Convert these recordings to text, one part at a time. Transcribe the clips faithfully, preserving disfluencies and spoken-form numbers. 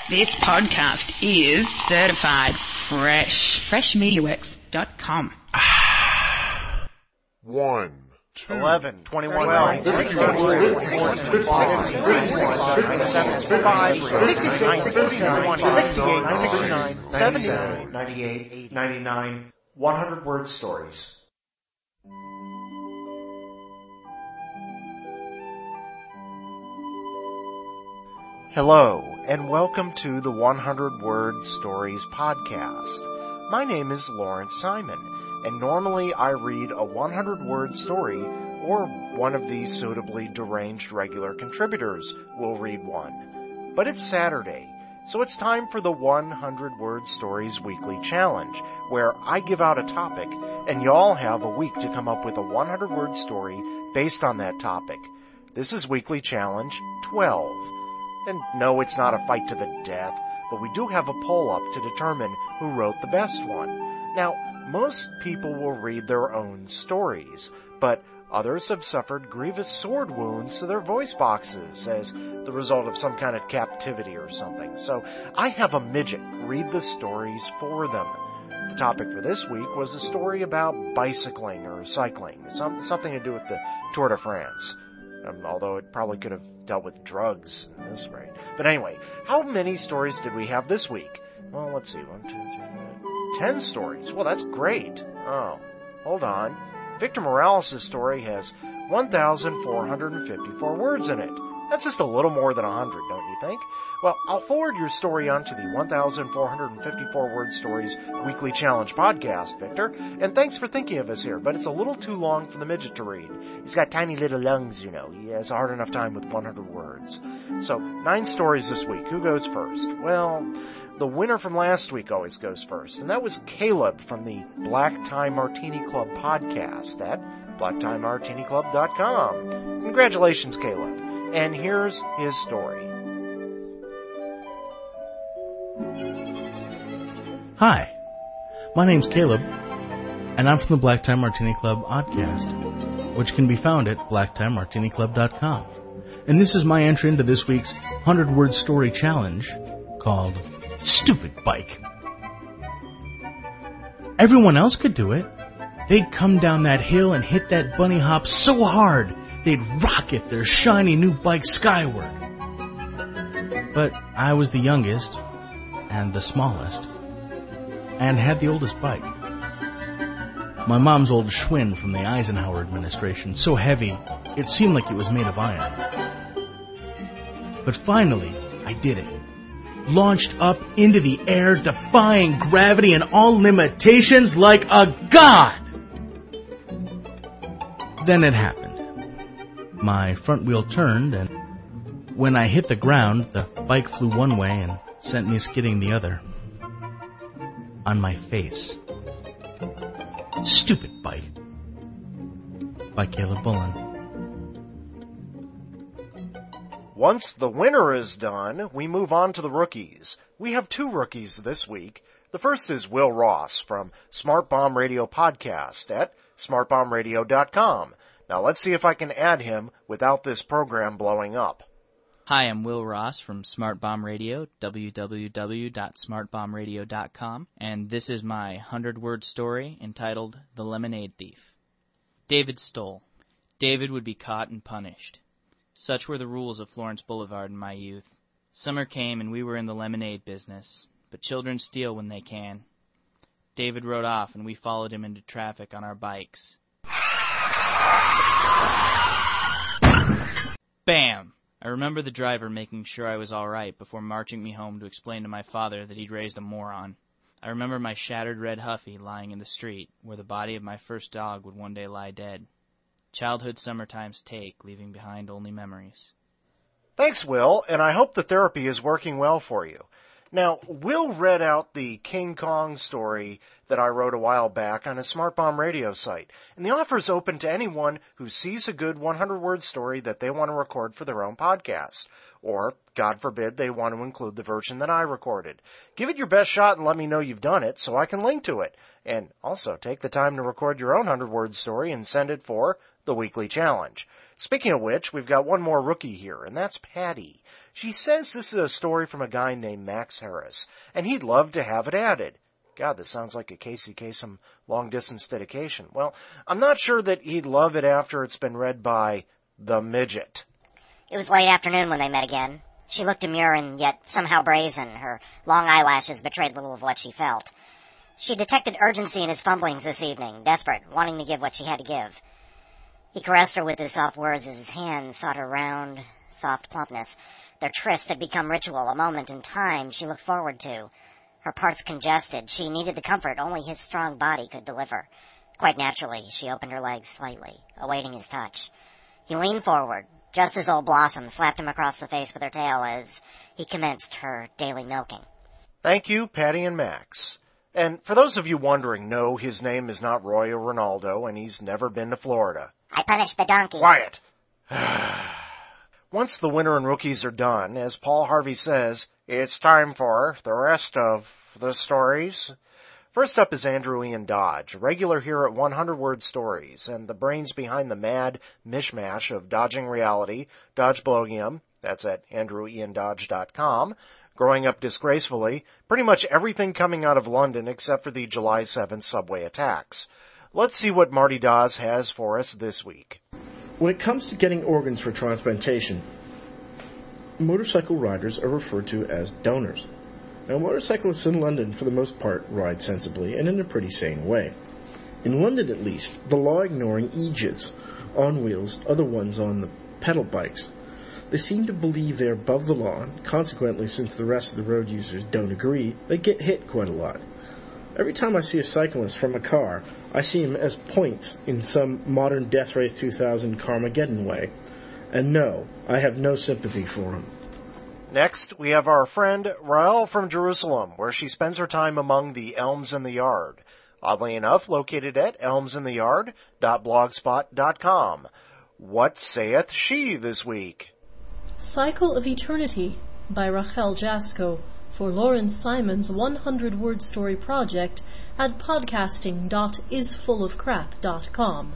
This podcast is certified fresh. fresh media works dot com. One. Two, eleven, twenty-one, twelve, sixteen, seventeen, sixty-nine, seventy-nine, ninety-eight, ninety-nine, one hundred word stories. Hello, and welcome to the one hundred word stories podcast. My name is Lawrence Simon, and normally I read a one hundred word story, or one of these suitably deranged regular contributors will read one. But it's Saturday, so it's time for the one hundred word stories weekly challenge, where I give out a topic, and y'all have a week to come up with a one hundred word story based on that topic. This is weekly challenge twelve. And no, it's not a fight to the death, but we do have a poll up to determine who wrote the best one. Now, most people will read their own stories, but others have suffered grievous sword wounds to their voice boxes as the result of some kind of captivity or something. So I have a midget read the stories for them. The topic for this week was a story about bicycling or cycling, some, something to do with the Tour de France. Um, although it probably could have dealt with drugs in this rate. But anyway, how many stories did we have this week? Well, let's see. One, two, three, ten stories. Well, that's great. Oh, hold on. Victor Morales' story has one thousand four hundred fifty-four words in it. That's just a little more than one hundred, don't you think? Well, I'll forward your story on to the one thousand four hundred fifty-four word stories weekly challenge podcast, Victor. And thanks for thinking of us here, but it's a little too long for the midget to read. He's got tiny little lungs, you know. He has a hard enough time with one hundred words. So, nine stories this week. Who goes first? Well, the winner from last week always goes first, and that was Caleb from the Black Tie Martini Club podcast at black tie martini club dot com. Congratulations, Caleb. And here's his story. Hi, my name's Caleb, and I'm from the Black Tie Martini Club podcast, which can be found at black tie martini club dot com. And this is my entry into this week's one hundred word story challenge called Stupid Bike. Everyone else could do it. They'd come down that hill and hit that bunny hop so hard, they'd rocket their shiny new bike skyward. But I was the youngest, and the smallest, and had the oldest bike. My mom's old Schwinn from the Eisenhower administration, so heavy, it seemed like it was made of iron. But finally, I did it. Launched up into the air, defying gravity and all limitations like a god! Then it happened. My front wheel turned, and when I hit the ground, the bike flew one way and sent me skidding the other. On my face. Stupid Bike. By Caleb Bullen. Once the winner is done, we move on to the rookies. We have two rookies this week. The first is Will Ross from Smart Bomb Radio Podcast at smart bomb radio dot com. Now let's see if I can add him without this program blowing up. Hi, I'm Will Ross from Smart Bomb Radio, w w w dot smart bomb radio dot com, and this is my one hundred word story entitled The Lemonade Thief. David stole. David would be caught and punished. Such were the rules of Florence Boulevard in my youth. Summer came and we were in the lemonade business, but children steal when they can. David rode off and we followed him into traffic on our bikes. Bam! I remember the driver making sure I was all right before marching me home to explain to my father that he'd raised a moron. I remember my shattered red Huffy lying in the street, where the body of my first dog would one day lie dead. Childhood summertimes take, leaving behind only memories. Thanks, Will, and I hope the therapy is working well for you. Now, Will read out the King Kong story that I wrote a while back on his Smart Bomb Radio site, and the offer is open to anyone who sees a good one hundred word story that they want to record for their own podcast, or, God forbid, they want to include the version that I recorded. Give it your best shot and let me know you've done it so I can link to it, and also take the time to record your own one hundred word story and send it for the weekly challenge. Speaking of which, we've got one more rookie here, and that's Patty. She says this is a story from a guy named Max Harris, and he'd love to have it added. God, this sounds like a Casey Kasem long-distance dedication. Well, I'm not sure that he'd love it after it's been read by the midget. It was late afternoon when they met again. She looked demure and yet somehow brazen. Her long eyelashes betrayed little of what she felt. She detected urgency in his fumblings this evening, desperate, wanting to give what she had to give. He caressed her with his soft words as his hands sought her round, soft plumpness. Their tryst had become ritual, a moment in time she looked forward to. Her parts congested. She needed the comfort only his strong body could deliver. Quite naturally, she opened her legs slightly, awaiting his touch. He leaned forward, just as old Blossom slapped him across the face with her tail as he commenced her daily milking. Thank you, Patty and Max. And for those of you wondering, no, his name is not Roy or Ronaldo, and he's never been to Florida. I punished the donkey. Quiet! Once the winter and rookies are done, as Paul Harvey says, it's time for the rest of the stories. First up is Andrew Ian Dodge, regular here at one hundred Word Stories, and the brains behind the mad mishmash of Dodging Reality, Dodge Blogium, that's at andrew ian dodge dot com, Growing Up Disgracefully, pretty much everything coming out of London except for the July seventh subway attacks. Let's see what Marty Dawes has for us this week. When it comes to getting organs for transplantation, motorcycle riders are referred to as donors. Now, motorcyclists in London, for the most part, ride sensibly and in a pretty sane way. In London, at least, the law-ignoring E J Its on wheels are the ones on the pedal bikes. They seem to believe they're above the law, and consequently, since the rest of the road users don't agree, they get hit quite a lot. Every time I see a cyclist from a car, I see him as points in some modern Death Race two thousand Carmageddon way. And no, I have no sympathy for him. Next, we have our friend Rael from Jerusalem, where she spends her time among the elms in the yard. Oddly enough, located at elms in the yard dot blogspot dot com. What saith she this week? Cycle of Eternity by Rachel Jasko for Lauren Simon's one hundred Word Story project at podcasting dot is full of crap dot com.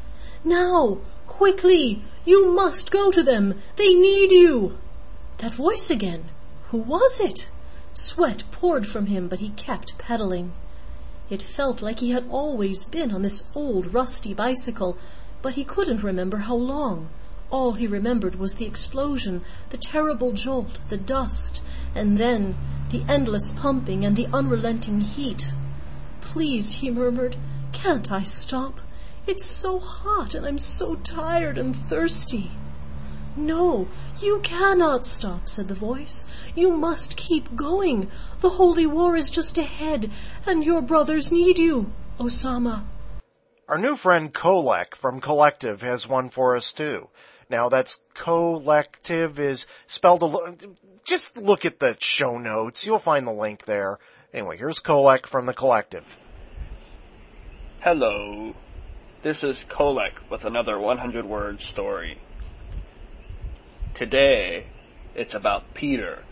Now, quickly! You must go to them! They need you! That voice again. Who was it? Sweat poured from him, but he kept pedaling. It felt like he had always been on this old rusty bicycle, but he couldn't remember how long. All he remembered was the explosion, the terrible jolt, the dust, and then the endless pumping and the unrelenting heat. Please, he murmured, can't I stop? It's so hot and I'm so tired and thirsty. No, you cannot stop, said the voice. You must keep going. The holy war is just ahead, and your brothers need you, Osama. Our new friend Kolek from Collective has one for us too. Now that's Collective is spelled a lo- just look at the show notes. You'll find the link there. Anyway, here's Kolek from the Collective. Hello. This is Kolek with another one hundred word story. Today, it's about Peter.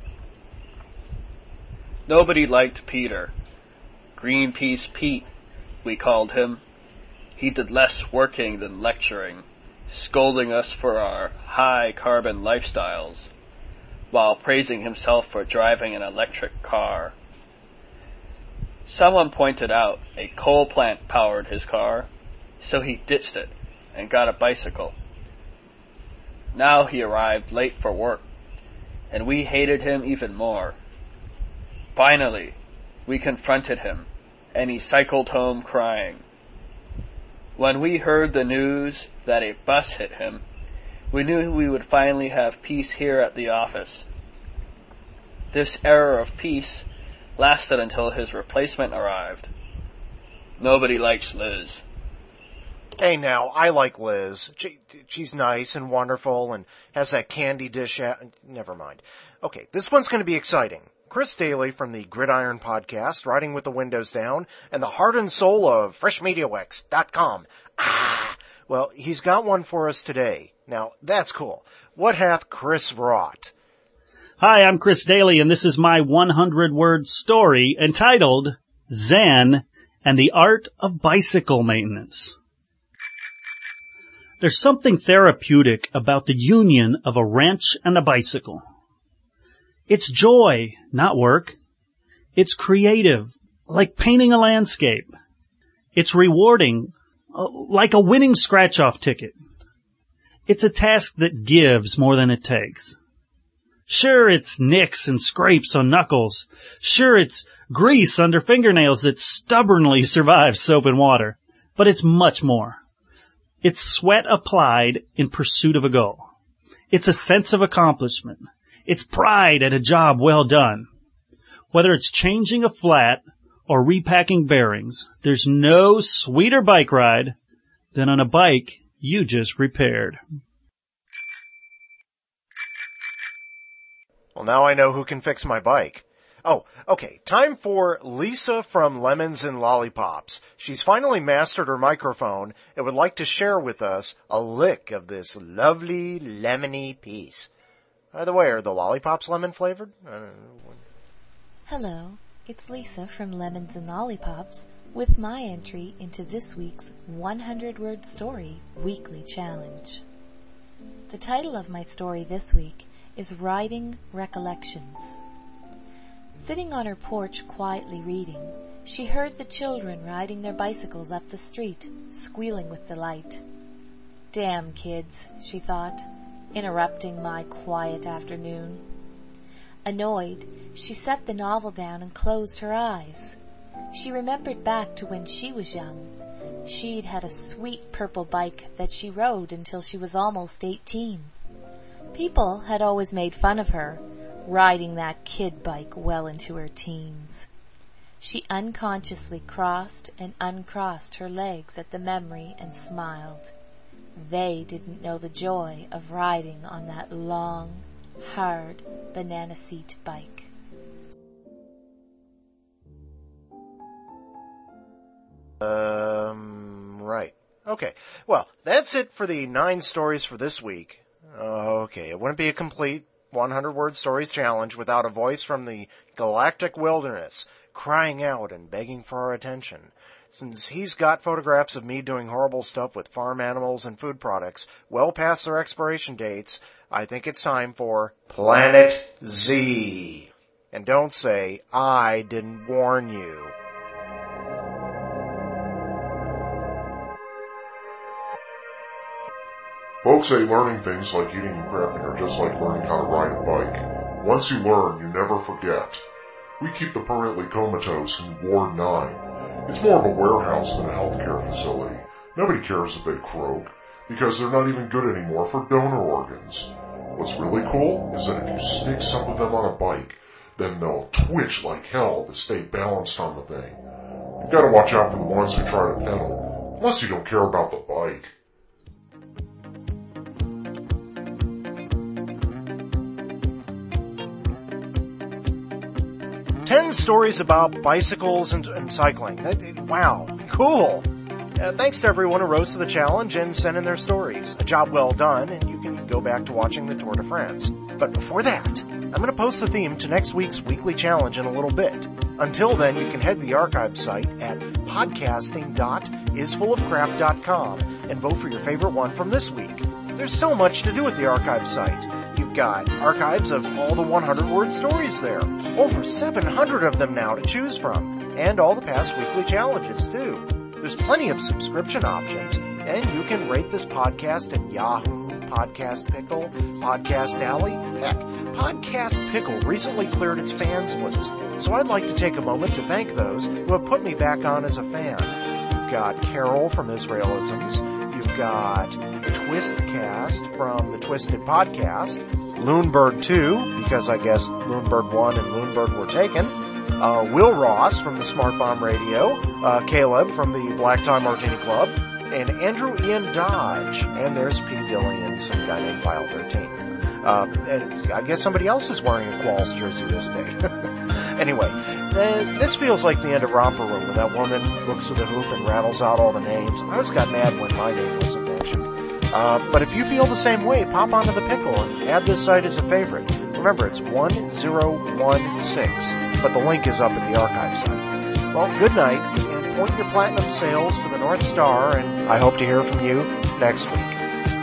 Nobody liked Peter. Greenpeace Pete, we called him. He did less working than lecturing, scolding us for our high-carbon lifestyles, while praising himself for driving an electric car. Someone pointed out a coal plant powered his car, so he ditched it and got a bicycle. Now he arrived late for work, and we hated him even more. Finally, we confronted him, and he cycled home crying. When we heard the news that a bus hit him, we knew we would finally have peace here at the office. This era of peace lasted until his replacement arrived. Nobody likes Liz. Hey now, I like Liz. She, she's nice and wonderful and has that candy dish at... Never mind. Okay, this one's going to be exciting. Chris Daly from the Gridiron Podcast, Riding with the Windows Down, and the heart and soul of fresh media wax dot com. Ah! Well, he's got one for us today. Now, that's cool. What hath Chris wrought? Hi, I'm Chris Daly, and this is my one hundred word story entitled Zen and the Art of Bicycle Maintenance. There's something therapeutic about the union of a wrench and a bicycle. It's joy, not work. It's creative, like painting a landscape. It's rewarding, like a winning scratch-off ticket. It's a task that gives more than it takes. Sure, it's nicks and scrapes on knuckles. Sure, it's grease under fingernails that stubbornly survives soap and water. But it's much more. It's sweat applied in pursuit of a goal. It's a sense of accomplishment. It's pride at a job well done. Whether it's changing a flat or repacking bearings, there's no sweeter bike ride than on a bike you just repaired. Well, now I know who can fix my bike. Oh, okay, time for Lisa from Lemons and Lollipops. She's finally mastered her microphone and would like to share with us a lick of this lovely lemony piece. By the way, are the lollipops lemon flavored? Uh, Hello, it's Lisa from Lemons and Lollipops with my entry into this week's one hundred word story weekly challenge. The title of my story this week is Riding Recollections. Sitting on her porch quietly reading, she heard the children riding their bicycles up the street, squealing with delight. Damn kids, she thought, interrupting my quiet afternoon. Annoyed, she set the novel down and closed her eyes. She remembered back to when she was young. She'd had a sweet purple bike that she rode until she was almost eighteen. People had always made fun of her, riding that kid bike well into her teens. She unconsciously crossed and uncrossed her legs at the memory and smiled. They didn't know the joy of riding on that long, hard banana seat bike. Um, right. Okay. Well, that's it for the nine stories for this week. Okay, it wouldn't be a complete one hundred word stories challenge without a voice from the galactic wilderness crying out and begging for our attention. Since he's got photographs of me doing horrible stuff with farm animals and food products well past their expiration dates, I think it's time for Planet Z. And don't say, I didn't warn you. Folks say learning things like eating and prepping are just like learning how to ride a bike. Once you learn, you never forget. We keep the permanently comatose in Ward nine. It's more of a warehouse than a healthcare facility. Nobody cares if they croak, because they're not even good anymore for donor organs. What's really cool is that if you stick some of them on a bike, then they'll twitch like hell to stay balanced on the thing. You've got to watch out for the ones who try to pedal, unless you don't care about the bike. Ten stories about bicycles and, and cycling. Wow, cool. Uh, thanks to everyone who rose to the challenge and sent in their stories. A job well done, and you can go back to watching the Tour de France. But before that, I'm going to post the theme to next week's weekly challenge in a little bit. Until then, you can head to the archive site at podcasting dot is full of crap dot com and vote for your favorite one from this week. There's so much to do at the archive site. You've got archives of all the one hundred word stories there. Over seven hundred of them now to choose from. And all the past weekly challenges, too. There's plenty of subscription options. And you can rate this podcast in Yahoo, Podcast Pickle, Podcast Alley. Heck, Podcast Pickle recently cleared its fans list. So I'd like to take a moment to thank those who have put me back on as a fan. You've got Carol from Israelisms. You've got Twistcast from the Twisted Podcast, Loonbird two, because I guess Loonbird one and Loonbird were taken, uh, Will Ross from the Smart Bomb Radio, uh, Caleb from the Black Tie Martini Club, and Andrew Ian Dodge, and there's P. Gillian, some guy named File thirteen. Uh, and I guess somebody else is wearing a Qualls jersey this day. Anyway, uh, this feels like the end of Romper Room when that woman looks through the hoop and rattles out all the names. I always got mad when my name wasn't mentioned. Uh, but if you feel the same way, pop onto the pickle and add this site as a favorite. Remember, it's one zero one six, but the link is up at the archive site. Well, good night, and point your platinum sails to the North Star, and I hope to hear from you next week.